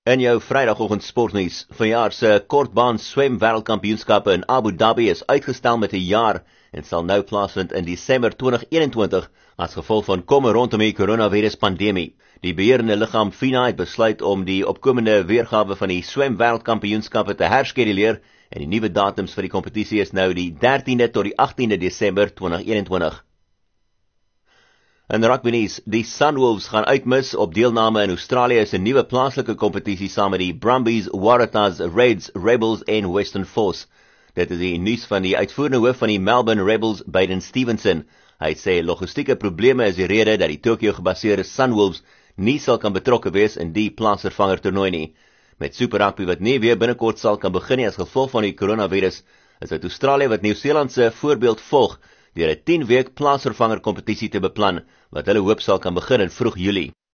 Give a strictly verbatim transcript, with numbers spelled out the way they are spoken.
In jou Vrydagoggend sportnuus, vanjaar se kortbaan swem wêreldkampioenskappe in Abu Dhabi is uitgestel met 'n jaar en sal nou plaasvind in Desember twintig eenentwintig as gevolg van komme rondom die coronavirus pandemie. Die beheerende liggaam FINA het besluit om die opkomende weergawe van die swem wêreldkampioenskappe te herskeduleer en die nuwe datums vir die kompetisie is nou die dertiende tot die agtiende Desember twintig eenentwintig. In rugby nuus, die Sunwolves gaan uitmis op deelname in Australië se nuwe plaaslike kompetisie saam met die Brumbies, Waratahs, Reds, Rebels en Western Force. Dit is die nuus van die uitvoerende hoof van die Melbourne Rebels, Baden Stevenson. Hy sê logistieke probleme is die rede dat die Tokyo-gebaseerde Sunwolves nie sal kan betrokke wees in die plaatsvervanger toernooi nie. Met Super Rugby wat nie weer binnekort sal kan begin nie as gevolg van die coronavirus, is dit Australië wat Nieu-Seeland se voorbeeld volg deur 'n tien week plaatsvervanger kompetisie te beplan wat hulle hoop sal kan begin in vroeg Julie.